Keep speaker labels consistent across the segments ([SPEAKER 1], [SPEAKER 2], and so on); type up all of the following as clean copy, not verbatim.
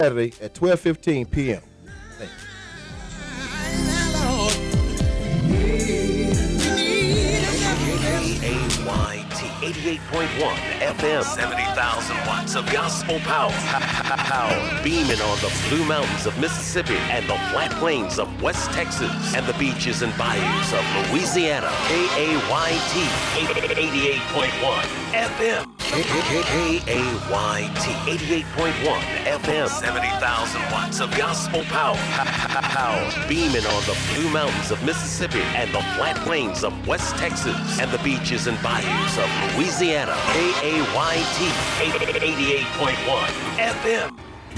[SPEAKER 1] Saturday at 12:15 p.m. Thank you.
[SPEAKER 2] KAYT 88.1 FM, 70,000 watts of gospel power. Power beaming on the Blue Mountains of Mississippi and the flat plains of West Texas and the beaches and bayous of Louisiana. KAYT 88.1 FM. KAYT 88.1 FM, 70,000 watts of gospel power. Power beaming on the Blue Mountains of Mississippi and the flat plains of West Texas and the beaches and bayous of Louisiana. KAYT 88.1 FM.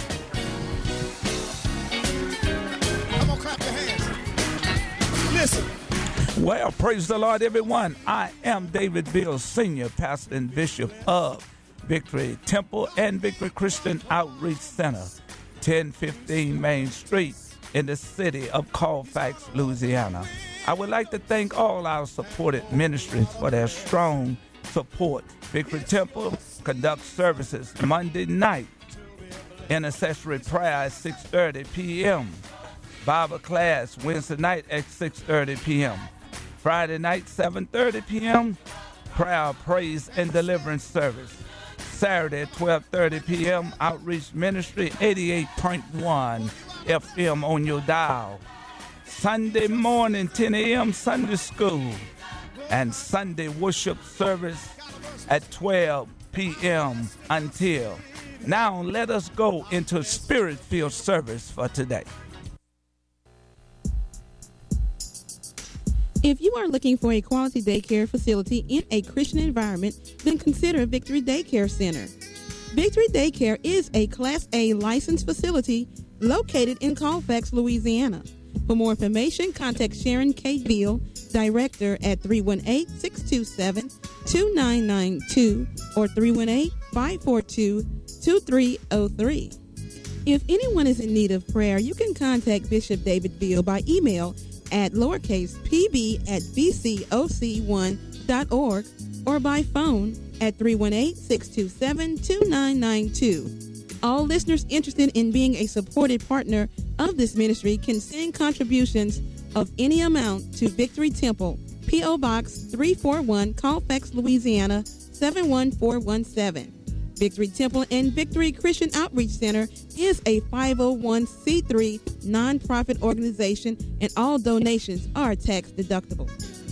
[SPEAKER 3] Come on, clap your hands. Listen.
[SPEAKER 4] Well, praise the Lord, everyone. I am David Bill, Senior Pastor and Bishop of Victory Temple and Victory Christian Outreach Center, 1015 Main Street in the city of Colfax, Louisiana. I would like to thank all our supported ministries for their strong support. Victory Temple conducts services Monday night, intercessory prayer at 6:30 p.m., Bible class Wednesday night at 6:30 p.m., Friday night 7:30 p.m., prayer, praise, and deliverance service. Saturday at 12:30 p.m., outreach ministry 88.1 FM on your dial. Sunday morning 10 a.m. Sunday school and Sunday worship service at 12 p.m. until. Now let us go into spirit-filled service for today.
[SPEAKER 5] If you are looking for a quality daycare facility in a Christian environment, then consider Victory Daycare Center. Victory Daycare is a Class A licensed facility located in Colfax, Louisiana. For more information, contact Sharon K. Veal, Director at 318-627-2992 or 318-542-2303. If anyone is in need of prayer, you can contact Bishop David Veal by email at pb@bcoc1.org or by phone at 318-627-2992. All listeners interested in being a supported partner of this ministry can send contributions of any amount to Victory Temple, P.O. Box 341, Colfax, Louisiana 71417. Victory Temple and Victory Christian Outreach Center is a 501c3 nonprofit organization, and all donations are tax deductible.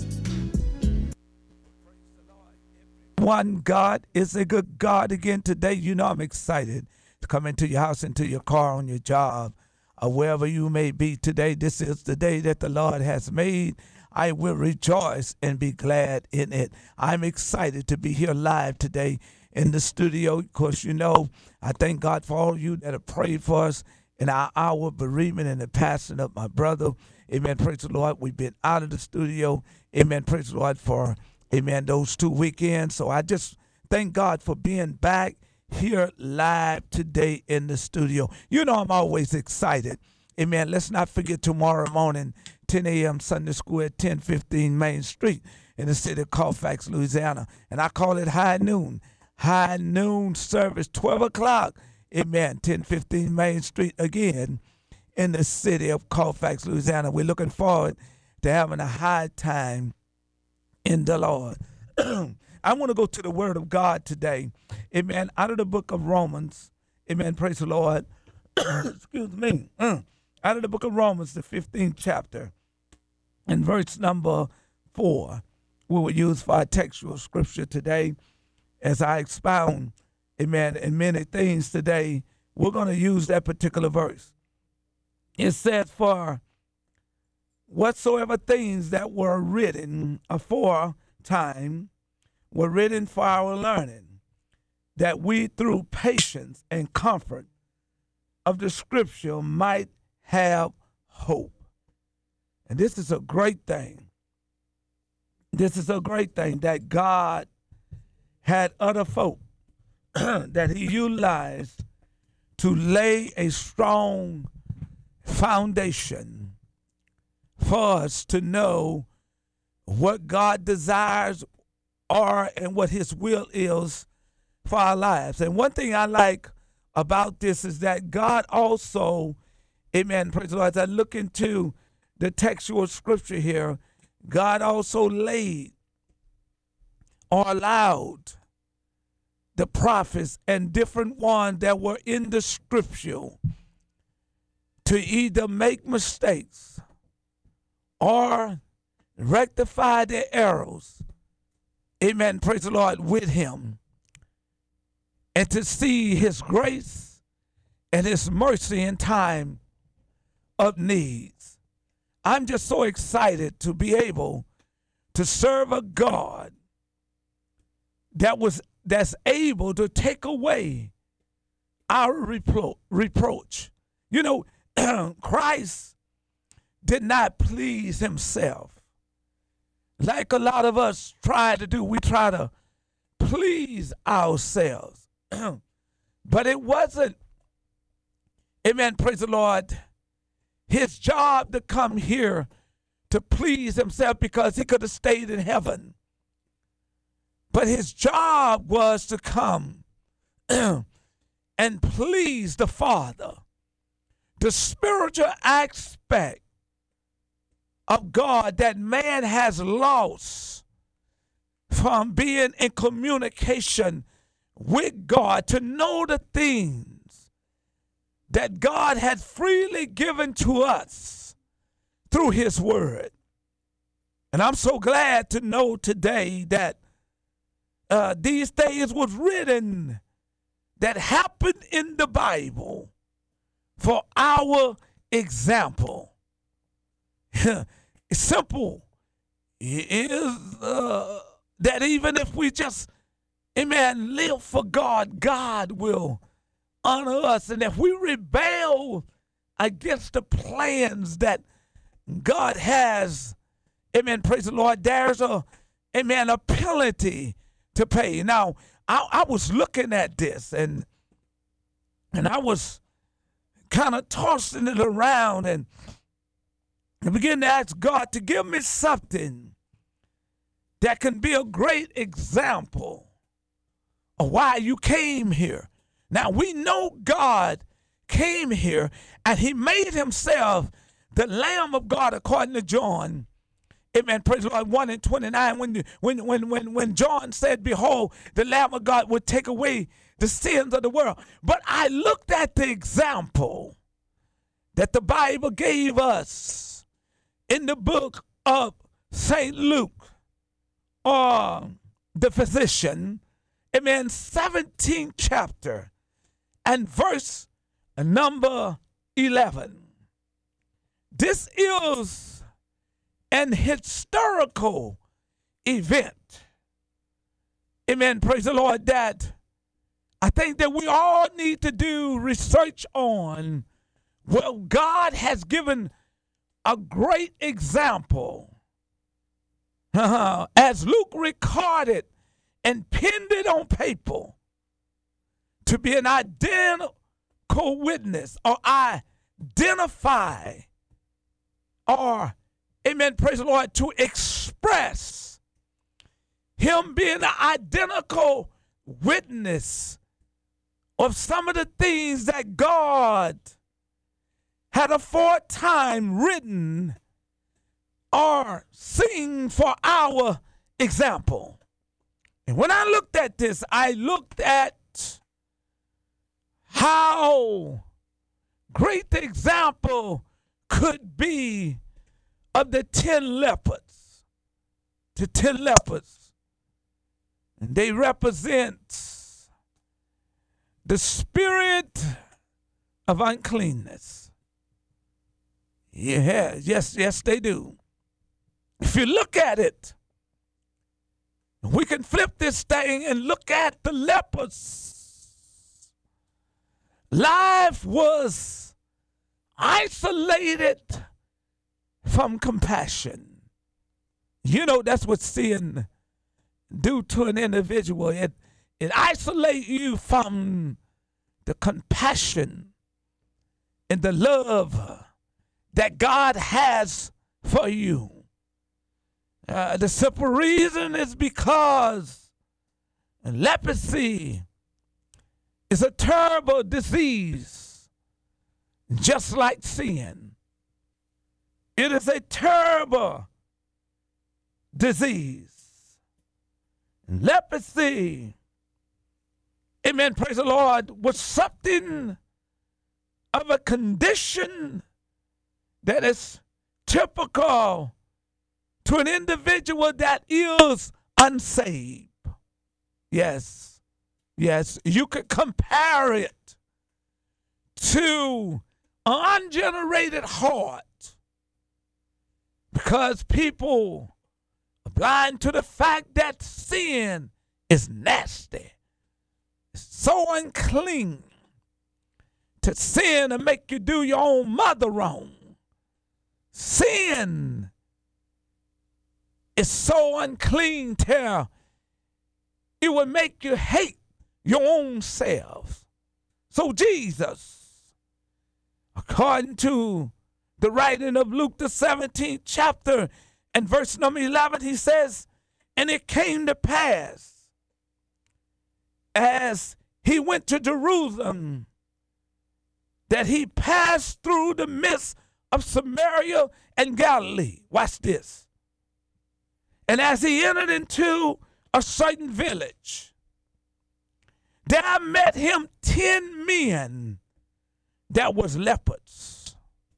[SPEAKER 4] One God is a good God. Again today, you know I'm excited to come into your house, into your car, on your job, or wherever you may be today. This is the day that the Lord has made. I will rejoice and be glad in it. I'm excited to be here live today in the studio. Of course, you know, I thank God for all of you that have prayed for us in our hour of bereavement and the passing of my brother. Amen. Praise the Lord. We've been out of the studio. Amen. Praise the Lord for, amen, those 2 weekends. So I just thank God for being back here live today in the studio. You know I'm always excited. Amen. Let's not forget tomorrow morning, 10 a.m. Sunday school at 1015 Main Street in the city of Colfax, Louisiana. And I call it high noon. High noon service, 12 o'clock. Amen. 1015 Main Street again in the city of Colfax, Louisiana. We're looking forward to having a high time in the Lord. I want to go to the Word of God today. Amen. Out of the book of Romans. Amen. Praise the Lord. Excuse me. Out of the book of Romans, the 15th chapter, and verse number 4. We will use for our textual scripture today. As I expound, amen, in many things today, we're going to use that particular verse. It says, for whatsoever things that were written aforetime were written for our learning, that we through patience and comfort of the scripture might have hope. And this is a great thing. This is a great thing that God had other folk that he utilized to lay a strong foundation for us to know what God desires are and what his will is for our lives. And one thing I like about this is that God also, amen, praise the Lord, as I look into the textual scripture here, God also laid or allowed the prophets and different ones that were in the scripture to either make mistakes or rectify their errors, amen, praise the Lord, with him, and to see his grace and his mercy in time of needs. I'm just so excited to be able to serve a God that's able to take away our reproach. You know, Christ did not please himself. Like a lot of us try to do, we try to please ourselves. But it wasn't, amen, praise the Lord, his job to come here to please himself, because he could have stayed in heaven. But his job was to come and please the Father. The spiritual aspect of God that man has lost from being in communication with God, to know the things that God had freely given to us through his word. And I'm so glad to know today that these things was written that happened in the Bible for our example. It's simple. It is that even if we just, amen, live for God, God will honor us. And if we rebel against the plans that God has, amen, praise the Lord, there's a penalty to pay. Now, I was looking at this and I was kind of tossing it around and began to ask God to give me something that can be a great example of why you came here. Now, we know God came here and he made himself the Lamb of God according to John. Amen. Praise the Lord. 1:29. When John said, "Behold, the Lamb of God would take away the sins of the world." But I looked at the example that the Bible gave us in the book of St. Luke, or the physician, amen, 17th chapter and verse number 11. This is an historical event, amen, praise the Lord, that I think that we all need to do research on. Well, God has given a great example, as Luke recorded and penned it on paper, to be an identical witness, or identify, or, amen, praise the Lord, to express him being an identical witness of some of the things that God had aforetime written or seen for our example. And when I looked at this, I looked at how great the example could be of the 10 lepers. The 10 lepers. And they represent the spirit of uncleanness. Yeah, yes, they do. If you look at it, we can flip this thing and look at the lepers. Life was isolated from compassion. You know, that's what sin do to an individual. It isolates you from the compassion and the love that God has for you. The simple reason is because leprosy is a terrible disease, just like sin. It is a terrible disease. Leprosy, amen, praise the Lord, was something of a condition that is typical to an individual that is unsaved. Yes, you could compare it to an ungenerated heart because people are blind to the fact that sin is nasty. It's so unclean to sin and make you do your own mother wrong. Sin is so unclean till it will make you hate your own self. So Jesus, according to the writing of Luke the 17th chapter and verse number 11, he says, and it came to pass as he went to Jerusalem that he passed through the midst of Samaria and Galilee. Watch this. And as he entered into a certain village, there met him 10 men that was lepers,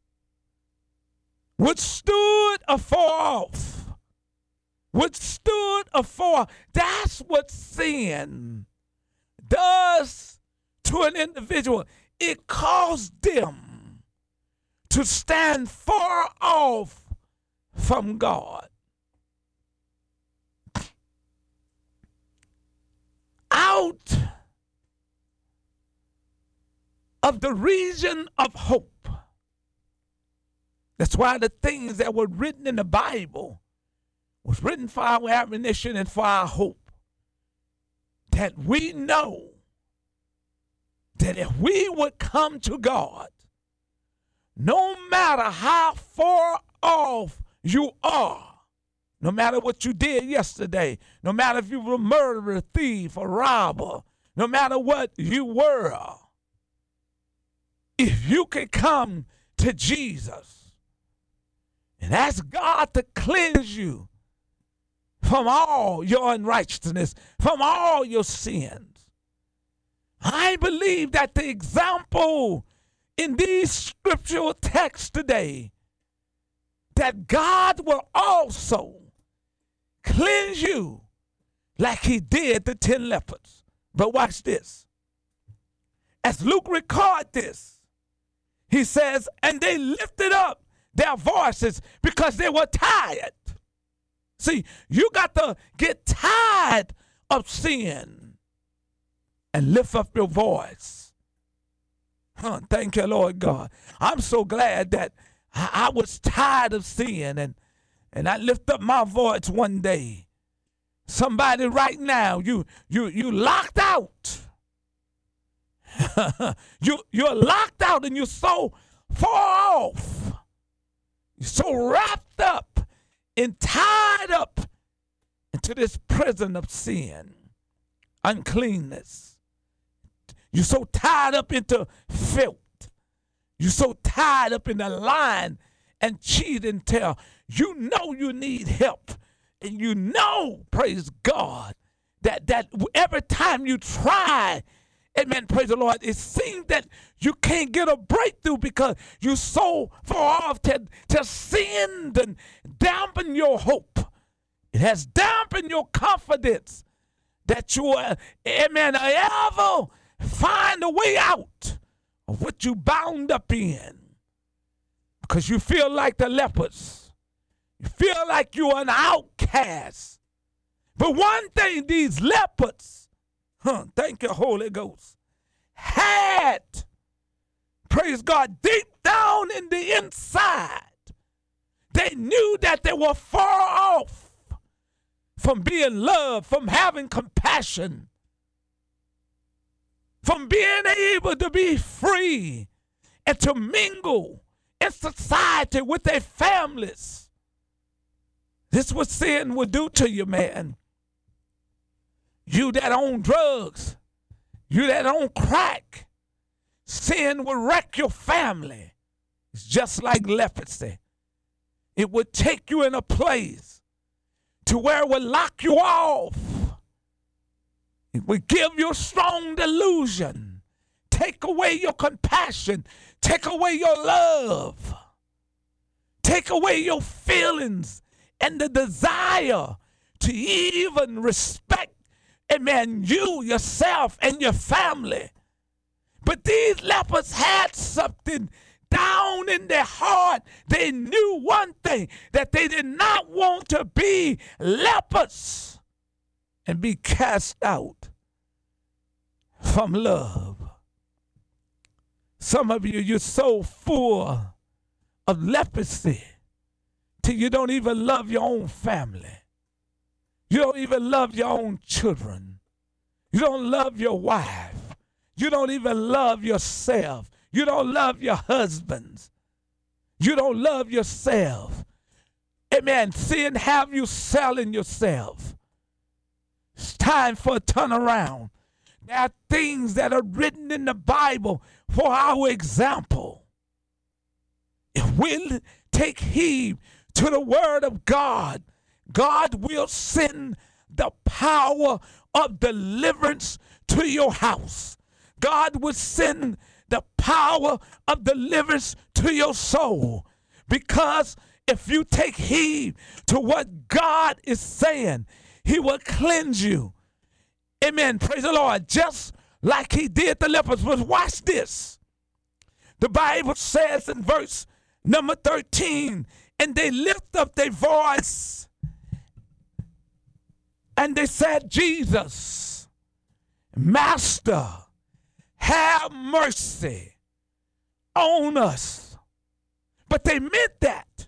[SPEAKER 4] which stood afar off. That's what sin does to an individual. It caused them to stand far off from God. Out of the region of hope. That's why the things that were written in the Bible was written for our admonition and for our hope. That we know that if we would come to God, no matter how far off you are, no matter what you did yesterday, no matter if you were a murderer, thief, or robber, no matter what you were, if you can come to Jesus and ask God to cleanse you from all your unrighteousness, from all your sins, I believe that the example in these scriptural texts today, that God will also cleanse you like he did the 10 lepers. But watch this. As Luke records this, he says, and they lifted up their voices because they were tired. See, you got to get tired of sin and lift up your voice. Thank you, Lord God. I'm so glad that I was tired of sin and I lift up my voice one day. Somebody right now, you locked out. You're locked out and you're so far off. You're so wrapped up and tied up into this prison of sin, uncleanness. You're so tied up into filth. You're so tied up in the lying and cheating till you know you need help. And you know, praise God, that every time you try, amen, praise the Lord, it seems that you can't get a breakthrough because you're so far off to sin and dampen your hope. It has dampened your confidence that you will, amen, ever find a way out of what you bound up in. Because you feel like the lepers. You feel like you're an outcast. But one thing these lepers, thank you, Holy Ghost, had, praise God, deep down in the inside, they knew that they were far off from being loved, from having compassion, from being able to be free and to mingle in society with their families. This is what sin would do to you, man. You that own drugs, You that on crack, sin will wreck your family. It's just like leprosy. It would take you in a place to where it would lock you off. It would give you a strong delusion. Take away your compassion. Take away your love. Take away your feelings and the desire to even respect, amen, you, yourself, and your family. But these lepers had something down in their heart. They knew one thing, that they did not want to be lepers and be cast out from love. Some of you, you're so full of leprosy till you don't even love your own family. You don't even love your own children. You don't love your wife. You don't even love yourself. You don't love your husbands. You don't love yourself. Amen. Sin have you selling yourself. It's time for a turnaround. There are things that are written in the Bible for our example. If we take heed to the word of God, God will send the power of deliverance to your house. God will send the power of deliverance to your soul. Because if you take heed to what God is saying, he will cleanse you. Amen. Praise the Lord. Just like he did the lepers. But watch this. The Bible says in verse number 13, and they lift up their voice and they said, Jesus, Master, have mercy on us. But they meant that.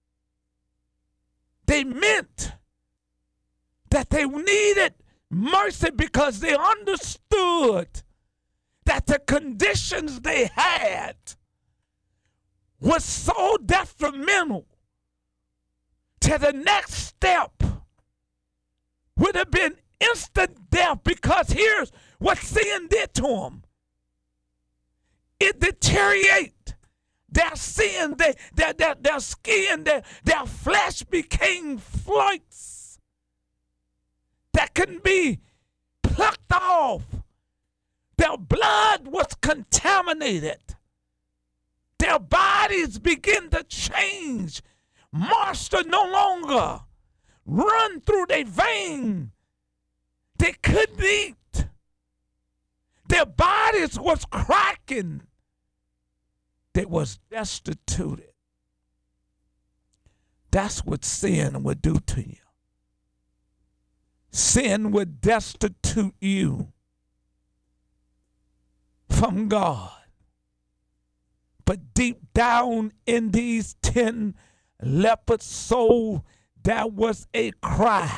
[SPEAKER 4] They meant that they needed mercy because they understood that the conditions they had was so detrimental to the next step would have been instant death. Because here's what sin did to them. It deteriorated their sin, their skin, their flesh became flakes that couldn't be plucked off. Their blood was contaminated. Their bodies begin to change. Moisture no longer run through their veins. They couldn't eat. Their bodies was cracking. They was destituted. That's what sin would do to you. Sin would destitute you from God. But deep down in these 10 leopard souls, there was a cry.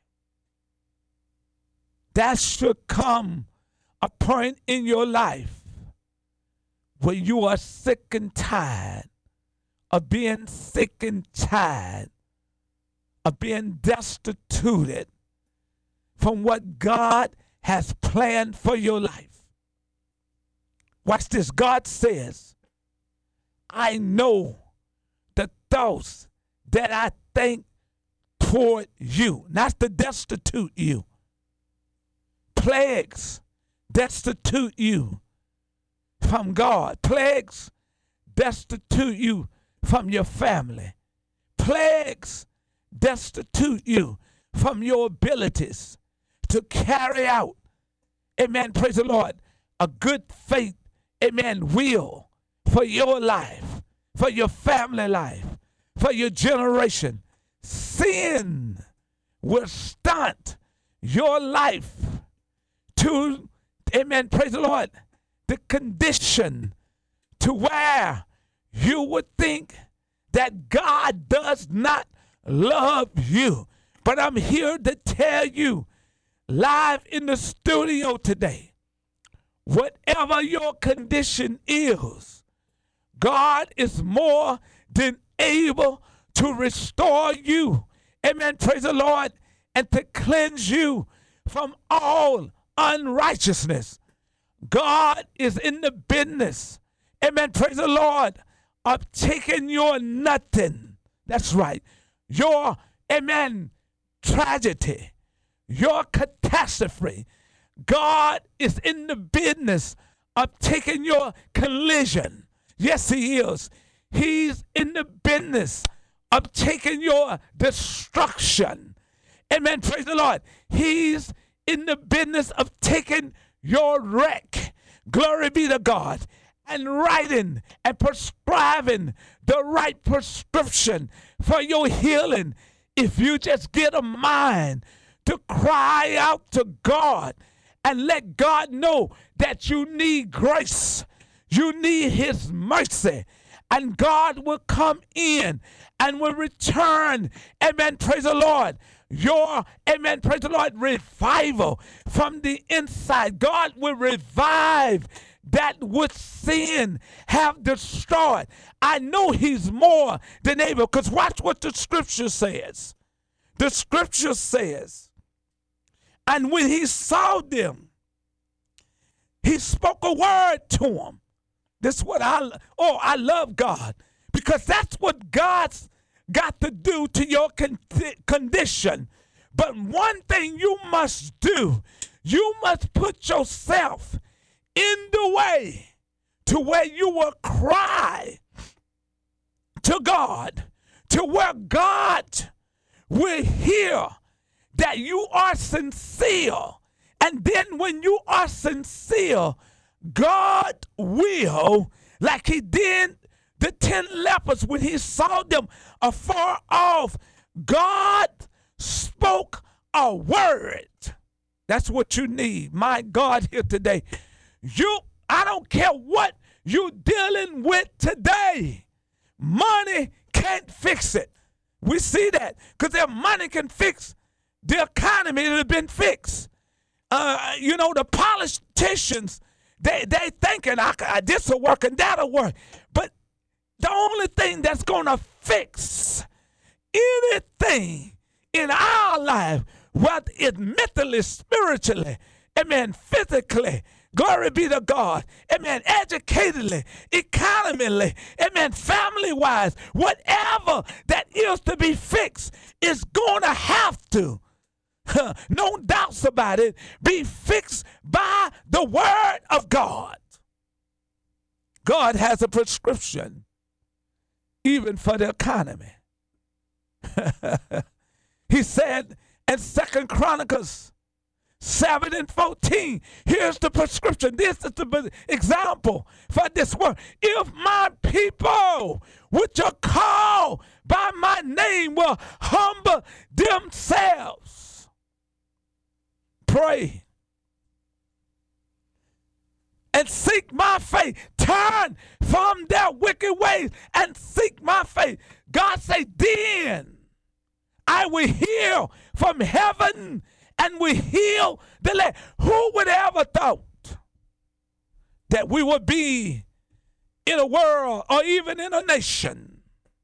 [SPEAKER 4] That should come a point in your life where you are sick and tired of being sick and tired of being destituted from what God has planned for your life. Watch this. God says, I know the thoughts that I think toward you. Not to destitute you. Plagues destitute you from God. Plagues destitute you from your family. Plagues destitute you from your abilities to carry out, amen, praise the Lord, a good faith, amen, will for your life, for your family life, for your generation. Sin will stunt your life to, amen, praise the Lord, the condition to where you would think that God does not love you. But I'm here to tell you, live in the studio today, whatever your condition is, God is more than able to restore you. Amen. Praise the Lord. And to cleanse you from all unrighteousness. God is in the business, amen, praise the Lord, of taking your nothing. That's right. Your, amen, tragedy, your catastrophe. God is in the business of taking your collision. Yes, he is. He's in the business of taking your destruction. Amen. Praise the Lord. He's in the business of taking your wreck. Glory be to God. And writing and prescribing the right prescription for your healing. If you just get a mind to cry out to God and let God know that you need grace, you need his mercy, and God will come in and will return, amen, praise the Lord, your, amen, praise the Lord, revival from the inside. God will revive that which sin have destroyed. I know he's more than able, because watch what the scripture says. The scripture says, and when he saw them, he spoke a word to them. This is what I love God, because that's what God's got to do to your condition. But one thing you must do, you must put yourself in the way to where you will cry to God, to where God will hear that you are sincere. And then when you are sincere, God will, like he did the 10 lepers when he saw them afar off, God spoke a word. That's what you need, my God, here today. I don't care what you're dealing with today. Money can't fix it. We see that, because if money can fix the economy, it would have been fixed. The politicians, they thinking this will work and that'll work. But the only thing that's going to fix anything in our life, whether it's mentally, spiritually, amen, physically, glory be to God, amen, educatedly, economically, amen, family-wise, whatever that is to be fixed is going to have to, no doubts about it, be fixed by the word of God. God has a prescription even for the economy. He said in 2 Chronicles 7:14, here's the prescription. This is the example for this word. If my people, which are called by my name, will humble themselves, pray, and seek my face, turn from their wicked ways and seek my face. God say, then I will heal from heaven and we heal the land. Who would ever thought that we would be in a world or even in a nation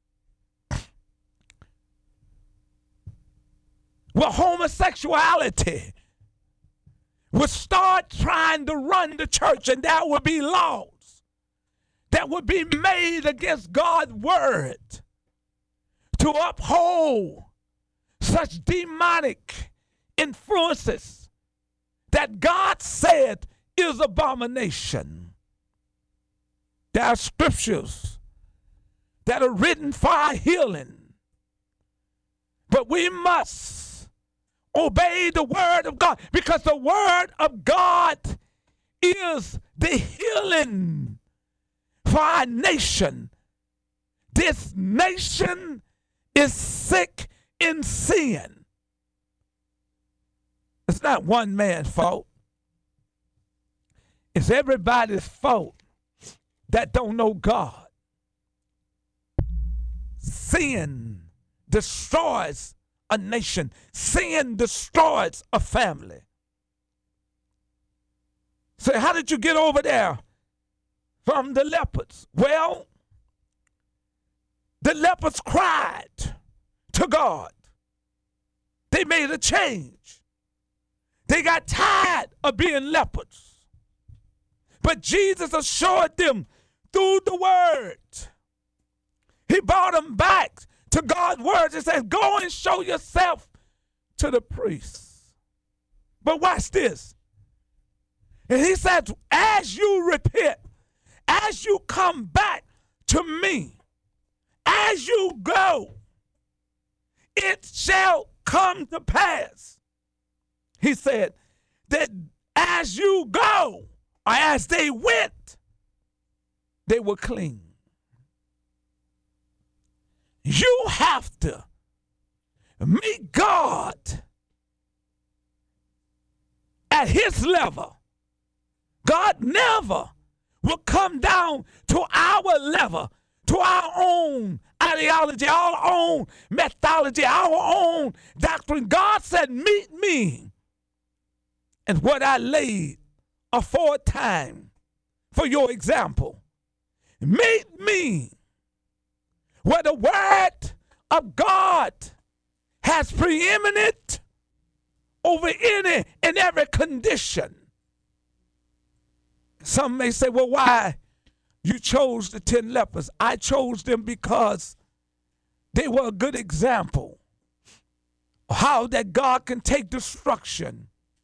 [SPEAKER 4] where homosexuality would start trying to run the church, and there would be laws that would be made against God's word to uphold such demonic influences that God said is abomination. There are scriptures that are written for our healing, but we must obey the word of God, because the word of God is the healing for our nation. This nation is sick in sin. It's not one man's fault. It's everybody's fault that don't know God. Sin destroys a nation. Sin destroys a family. So how did you get over there from the lepers? Well, the lepers cried to God. They made a change. They got tired of being lepers. But Jesus assured them through the word. He brought them back to God's words and said, go and show yourself to the priests. But watch this. And he said, as you repent, as you come back to me, as you go, it shall come to pass. He said that as you go, or as they went, they were clean. You have to meet God at his level. God never will come down to our level, to our own ideology, our own methodology, our own doctrine. God said, meet me and what I laid aforetime for your example. Meet me where the word of God has preeminent over any and every condition. Some may say, well, why you chose the 10 lepers? I chose them because they were a good example of how that God can take destruction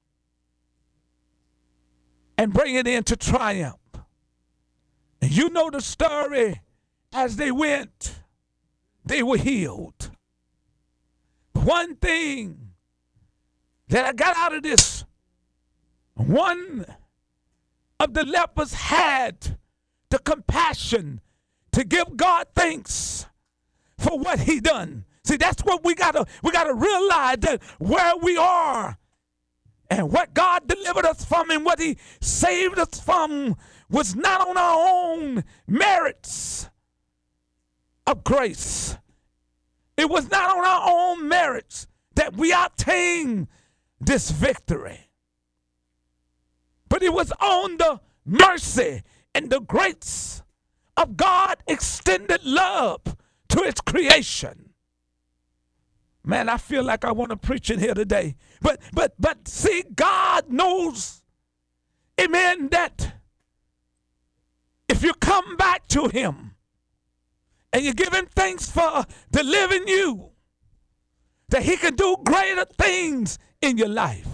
[SPEAKER 4] and bring it into triumph. And you know the story. As they went, they were healed. One thing that I got out of this, one of the lepers had the compassion to give God thanks for what he done. See, that's what we gotta realize, that where we are and what God delivered us from and what he saved us from was not on our own merits of grace. It was not on our own merits that we obtained this victory. But it was on the mercy and the grace of God extended love to its creation. Man, I feel like I want to preach in here today. But see, God knows, amen, that if you come back to him and you give him thanks for delivering you, that he can do greater things in your life.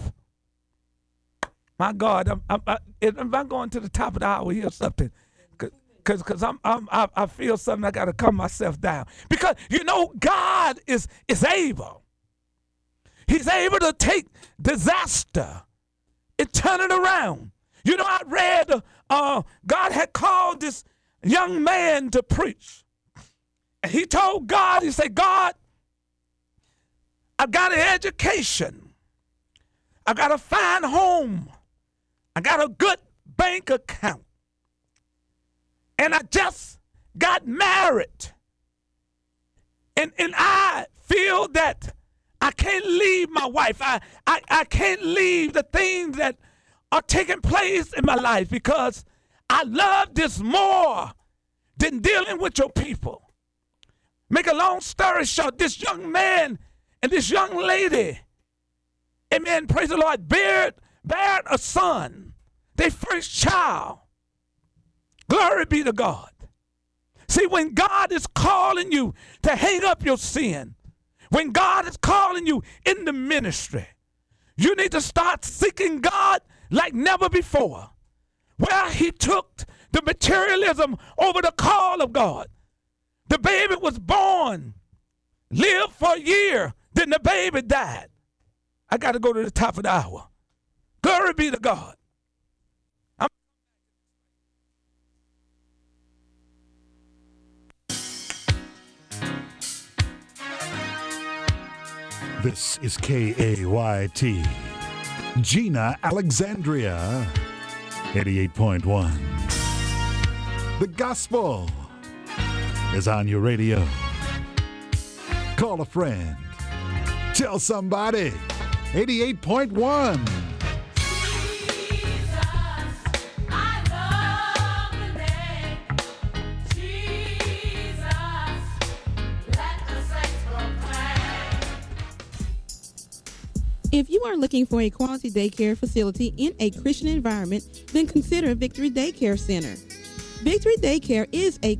[SPEAKER 4] My God, if I'm going to the top of the hour here or something, because I feel something, I got to calm myself down. Because, you know, God is able. He's able to take disaster and turn it around. You know, I read God had called this young man to preach. And he told God, he said, God, I've got an education. I got a fine home. I got a good bank account. And I just got married. And I feel that I can't leave my wife. I can't leave the things that are taking place in my life because I love this more than dealing with your people. Make a long story short, this young man and this young lady, amen, praise the Lord, bared a son, their first child. Glory be to God. See, when God is calling you to hang up your sin, when God is calling you in the ministry, you need to start seeking God like never before. Where he took the materialism over the call of God. The baby was born, lived for a year, then the baby died. I got to go to the top of the hour. Glory be to God.
[SPEAKER 6] This is KAYT, Gina Alexandria, 88.1. The gospel is on your radio. Call a friend. Tell somebody. 88.1.
[SPEAKER 5] If you are looking for a quality daycare facility in a Christian environment, then consider Victory Daycare Center. Victory Daycare is a